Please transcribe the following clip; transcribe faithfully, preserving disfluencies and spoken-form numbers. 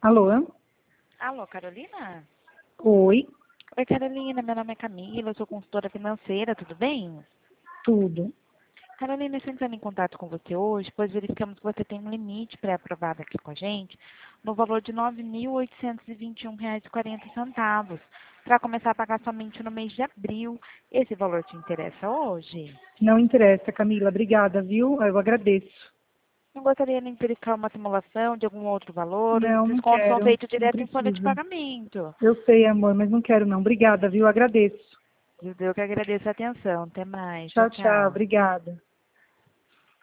Alô? Alô, Carolina? Oi, Oi, Carolina, meu nome é Camila, eu sou consultora financeira, tudo bem? tudo. Carolina, estou entrando em contato com você hoje, pois verificamos que você tem um limite pré-aprovado aqui com a gente, no valor de nove mil oitocentos e vinte e um reais e quarenta centavos, para começar a pagar somente no mês de abril. Esse valor te interessa hoje? Não interessa, Camila. Obrigada, viu? Eu agradeço. Não gostaria de verificar uma simulação de algum outro valor? Os Não, não descontos são quero. feitos Não direto em folha de precisa. pagamento. Eu sei, amor, mas não quero não. Obrigada, viu? Agradeço. Eu que agradeço a atenção. Até mais. Tchau, Tchau, tchau. tchau. Obrigada.